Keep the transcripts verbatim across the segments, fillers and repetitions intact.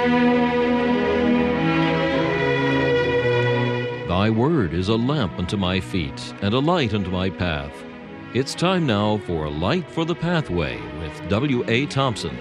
Thy word is a lamp unto my feet and a light unto my path. It's time now for Light for the Pathway with W A. Thompson.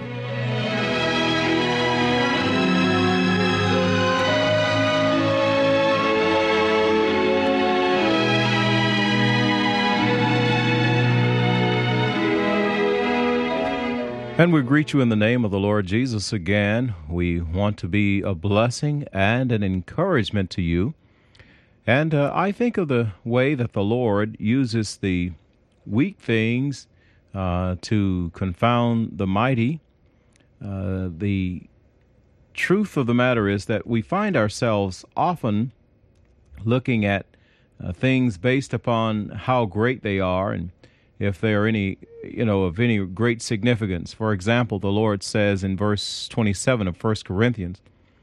And we greet you in the name of the Lord Jesus again. We want to be a blessing and an encouragement to you. And uh, I think of the way that the Lord uses the weak things uh, to confound the mighty. Uh, the truth of the matter is that we find ourselves often looking at uh, things based upon how great they are and if they are any, you know, of any great significance. For example, the Lord says in verse twenty-seven of First Corinthians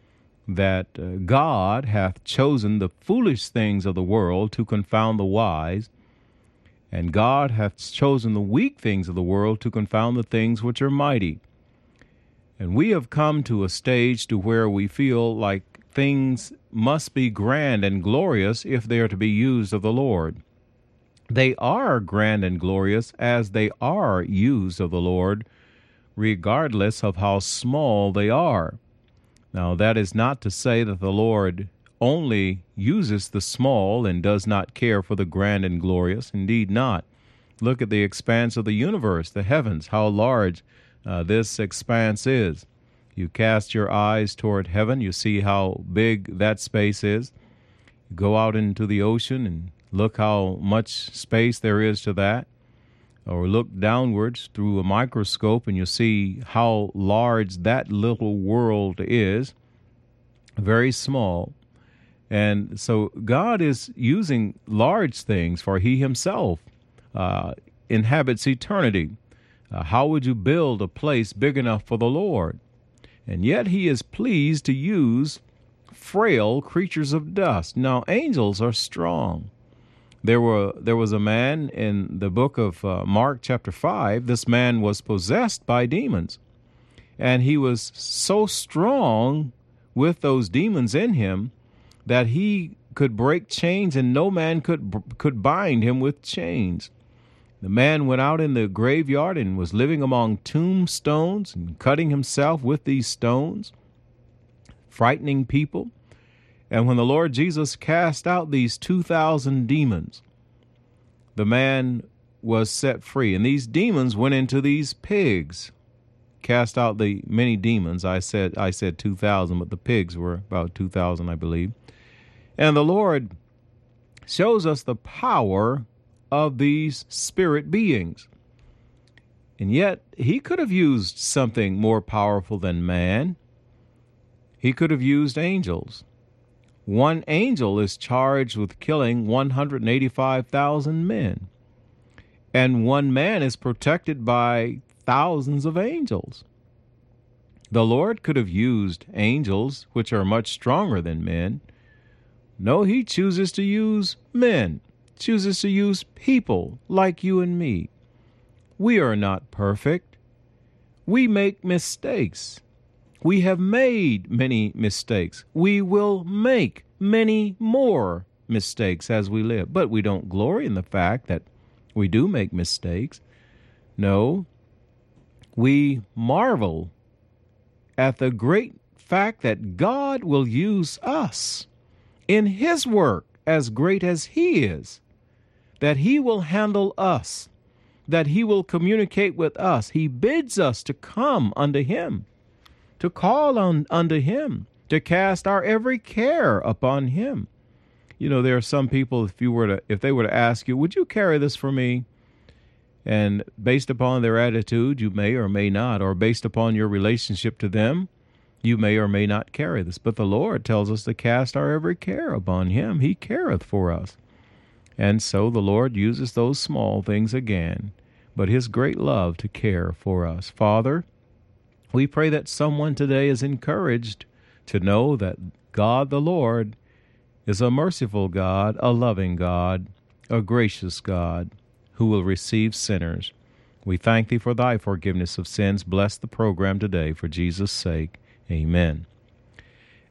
that uh, God hath chosen the foolish things of the world to confound the wise, and God hath chosen the weak things of the world to confound the things which are mighty. And we have come to a stage to where we feel like things must be grand and glorious if they are to be used of the Lord. They are grand and glorious as they are used of the Lord, regardless of how small they are. Now, that is not to say that the Lord only uses the small and does not care for the grand and glorious. Indeed not. Look at the expanse of the universe, the heavens, how large uh, this expanse is. You cast your eyes toward heaven, you see how big that space is. You go out into the ocean and look how much space there is to that. Or look downwards through a microscope and you see how large that little world is. Very small. And so God is using large things, for he himself uh, inhabits eternity. Uh, how would you build a place big enough for the Lord? And yet he is pleased to use frail creatures of dust. Now, angels are strong. There were there was a man in the book of uh, Mark chapter five. This man was possessed by demons, and he was so strong with those demons in him that he could break chains, and no man could could bind him with chains. The man went out in the graveyard and was living among tombstones and cutting himself with these stones, frightening people. And when the Lord Jesus cast out these two thousand demons, the man was set free. And these demons went into these pigs, cast out the many demons. I said I said two thousand, but the pigs were about two thousand, I believe. And the Lord shows us the power of these spirit beings. And yet, he could have used something more powerful than man. He could have used angels. One angel is charged with killing one hundred eighty-five thousand men. And one man is protected by thousands of angels. The Lord could have used angels, which are much stronger than men. No, he chooses to use men, chooses to use people like you and me. We are not perfect. We make mistakes. We have made many mistakes. We will make many more mistakes as we live. But we don't glory in the fact that we do make mistakes. No, we marvel at the great fact that God will use us in his work, as great as he is, that he will handle us, that he will communicate with us. He bids us to come unto him, to call on unto him, to cast our every care upon him. You know, there are some people, if you were to, if they were to ask you, would you carry this for me? And based upon their attitude, you may or may not, or based upon your relationship to them, you may or may not carry this. But the Lord tells us to cast our every care upon him. He careth for us. And so the Lord uses those small things again, but his great love to care for us. Father, we pray that someone today is encouraged to know that God the Lord is a merciful God, a loving God, a gracious God who will receive sinners. We thank thee for thy forgiveness of sins. Bless the program today for Jesus' sake. Amen.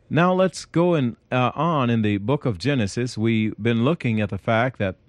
Now let's go in, uh, on in the book of Genesis. We've been looking at the fact that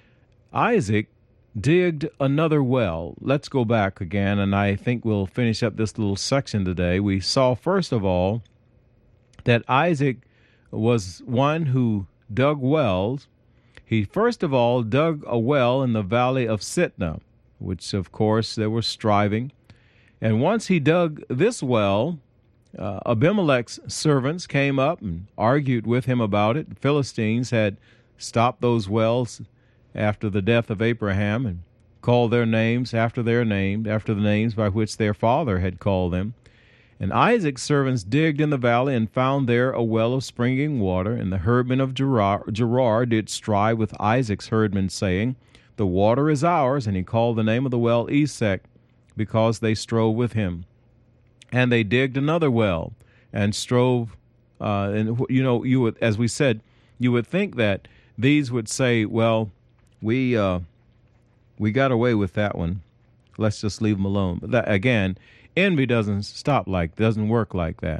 Isaac digged another well. Let's go back again, and I think we'll finish up this little section today. We saw, first of all, that Isaac was one who dug wells. He first of all dug a well in the valley of Sitnah, which, of course, they were striving. And once he dug this well, uh, Abimelech's servants came up and argued with him about it. The Philistines had stopped those wells after the death of Abraham and called their names after their name, after the names by which their father had called them. And Isaac's servants digged in the valley and found there a well of springing water. And the herdmen of Gerar, Gerar did strive with Isaac's herdmen, saying, "The water is ours." And he called the name of the well Esek, because they strove with him. And they digged another well and strove. Uh, and you know, you would, as we said, you would think that these would say, "Well, we uh, we got away with that one. Let's just leave them alone." But that, again, envy doesn't stop like doesn't work like that.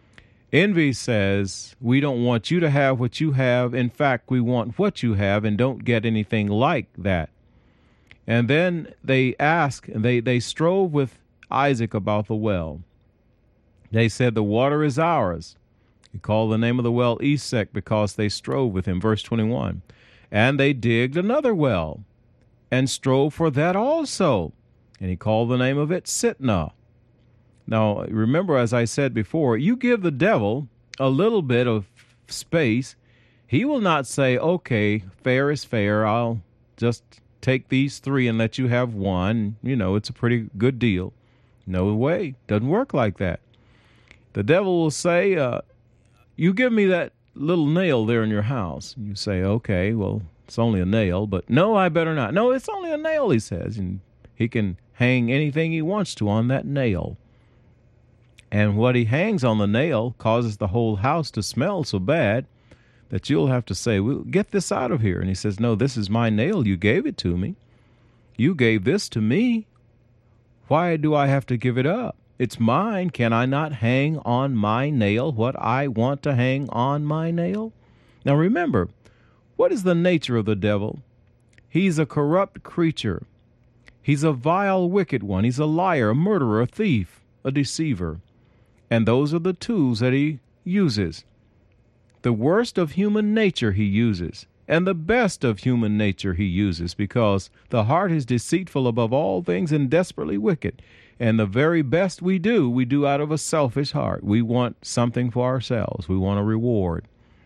Envy says, "We don't want you to have what you have. In fact, we want what you have, and don't get anything like that." And then they ask, they they strove with Isaac about the well. They said, "The water is ours." He called the name of the well Esek, because they strove with him. Verse twenty-one. And they digged another well and strove for that also. And he called the name of it Sitnah. Now, remember, as I said before, you give the devil a little bit of space, he will not say, "Okay, fair is fair. I'll just take these three and let you have one. You know, it's a pretty good deal." No way. Doesn't work like that. The devil will say, uh, "You give me that little nail there in your house." You say, "Okay, well, it's only a nail, but no, I better not." "No, it's only a nail," he says, and he can hang anything he wants to on that nail. And what he hangs on the nail causes the whole house to smell so bad that you'll have to say, "Well, get this out of here." And he says, "No, this is my nail. You gave it to me. You gave this to me. Why do I have to give it up? It's mine. Can I not hang on my nail what I want to hang on my nail?" Now remember, what is the nature of the devil? He's a corrupt creature. He's a vile, wicked one. He's a liar, a murderer, a thief, a deceiver. And those are the tools that he uses. The worst of human nature he uses, and the best of human nature he uses, because the heart is deceitful above all things and desperately wicked. And the very best we do, we do out of a selfish heart. We want something for ourselves. We want a reward.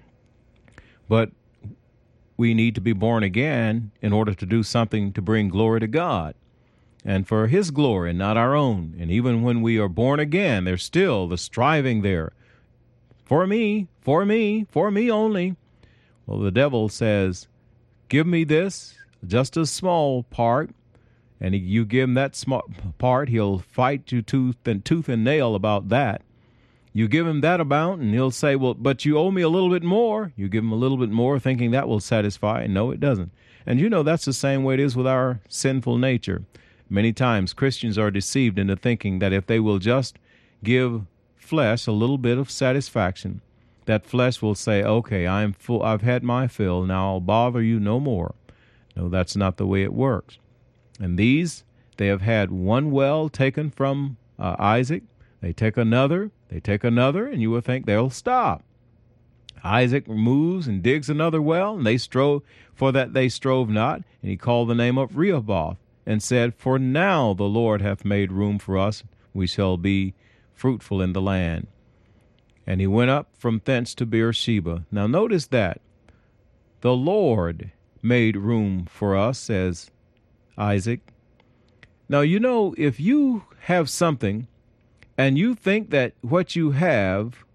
But we need to be born again in order to do something to bring glory to God, and for his glory, and not our own. And even when we are born again, there's still the striving there. For me, for me, for me only. Well, the devil says, "Give me this, just a small part." And you give him that small part, he'll fight you tooth and tooth and nail about that. You give him that amount, and he'll say, "Well, but you owe me a little bit more." You give him a little bit more, thinking that will satisfy, and no, it doesn't. And you know that's the same way it is with our sinful nature. Many times Christians are deceived into thinking that if they will just give flesh a little bit of satisfaction, that flesh will say, "Okay, I'm full. I've had my fill. Now I'll bother you no more." No, that's not the way it works. And these, they have had one well taken from uh, Isaac. They take another, they take another, and you will think they'll stop. Isaac moves and digs another well, and they strove, for that they strove not. And he called the name of Rehoboth, and said, "For now the Lord hath made room for us. We shall be fruitful in the land." And he went up from thence to Beersheba. Now notice that. The Lord made room for us, says Isaac. Now, you know, if you have something and you think that what you have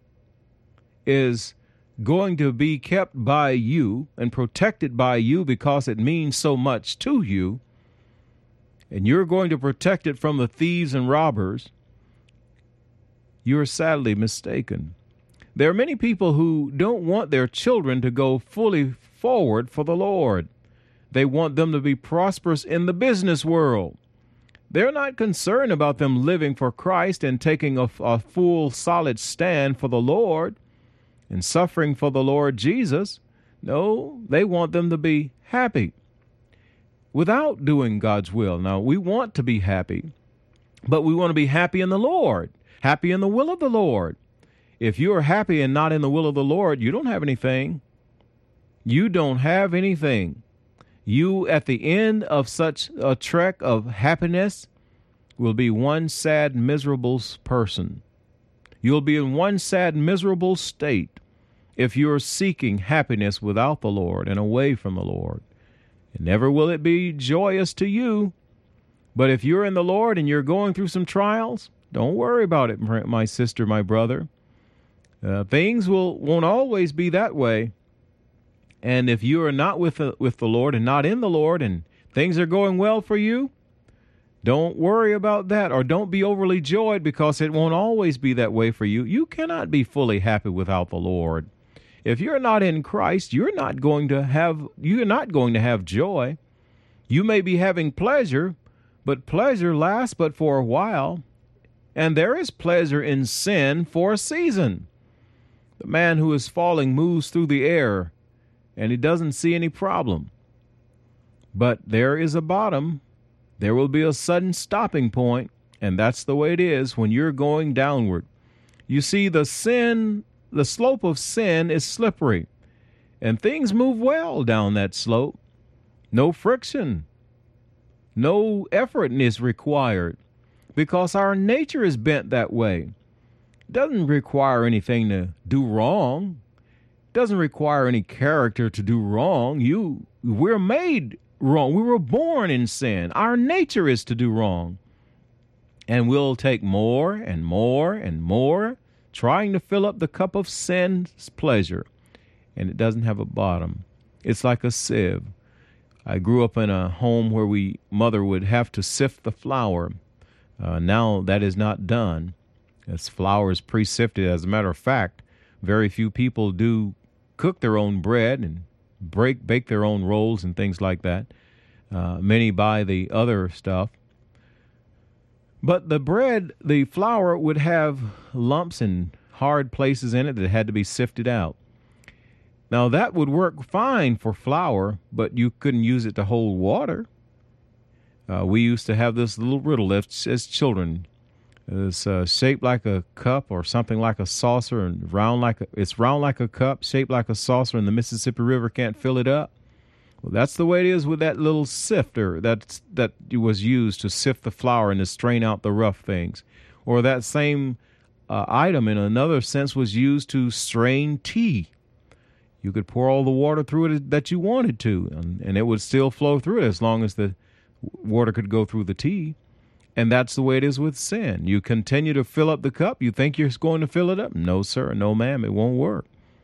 is going to be kept by you and protected by you because it means so much to you, and you're going to protect it from the thieves and robbers, you're sadly mistaken. There are many people who don't want their children to go fully forward for the Lord. They want them to be prosperous in the business world. They're not concerned about them living for Christ and taking a, a full, solid stand for the Lord. and suffering for the Lord Jesus. No, they want them to be happy without doing God's will. Now, we want to be happy, but we want to be happy in the Lord, happy in the will of the Lord. If you are happy and not in the will of the Lord, you don't have anything. You don't have anything. You, at the end of such a trek of happiness, will be one sad, miserable person. You'll be in one sad, miserable state if you're seeking happiness without the Lord and away from the Lord. And never will it be joyous to you. But if you're in the Lord and you're going through some trials, don't worry about it, my sister, my brother. Uh, things will, won't always be that way. And if you are not with the, with the Lord and not in the Lord and things are going well for you, don't worry about that, or don't be overly joyed, because it won't always be that way for you. You cannot be fully happy without the Lord. If you're not in Christ, you're not going to have you're not going to have joy. You may be having pleasure, but pleasure lasts but for a while. And there is pleasure in sin for a season. The man who is falling moves through the air, and he doesn't see any problem. But there is a bottom. There will be a sudden stopping point, and that's the way it is when you're going downward. You see, the sin, the slope of sin is slippery, and things move well down that slope. No friction, no effort is required, because our nature is bent that way. It doesn't require anything to do wrong. It doesn't require any character to do wrong. You, we're made wrong. We were born in sin. Our nature is to do wrong. And we'll take more and more and more, trying to fill up the cup of sin's pleasure. And it doesn't have a bottom. It's like a sieve. I grew up in a home where we mother would have to sift the flour. Uh, now that is not done. As flour is pre-sifted. As a matter of fact, very few people do cook their own bread and break bake their own rolls and things like that. Uh, many buy the other stuff. But the bread, the flour would have lumps and hard places in it that had to be sifted out. Now that would work fine for flour, but you couldn't use it to hold water. Uh, we used to have this little riddle as, as children. It's uh, shaped like a cup or something like a saucer, and round like a, it's round like a cup, shaped like a saucer, and the Mississippi River can't fill it up. Well, that's the way it is with that little sifter that's, that was used to sift the flour and to strain out the rough things. Or that same uh, item, in another sense, was used to strain tea. You could pour all the water through it that you wanted to, and, and it would still flow through it as long as the water could go through the tea. And that's the way it is with sin. You continue to fill up the cup. You think you're going to fill it up? No, sir. No, ma'am. It won't work.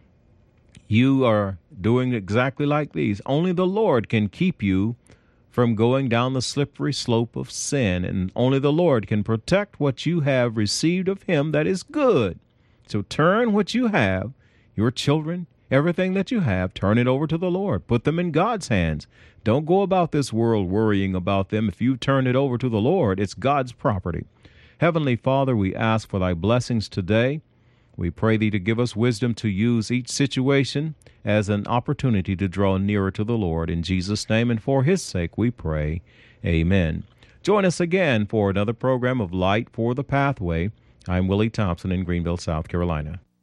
You are doing exactly like these. Only the Lord can keep you from going down the slippery slope of sin. And only the Lord can protect what you have received of Him that is good. So turn what you have, your children, everything that you have, turn it over to the Lord. Put them in God's hands. Don't go about this world worrying about them. If you turn it over to the Lord, it's God's property. Heavenly Father, we ask for thy blessings today. We pray thee to give us wisdom to use each situation as an opportunity to draw nearer to the Lord. In Jesus' name and for his sake we pray. Amen. Join us again for another program of Light for the Pathway. I'm Willie Thompson in Greenville, South Carolina.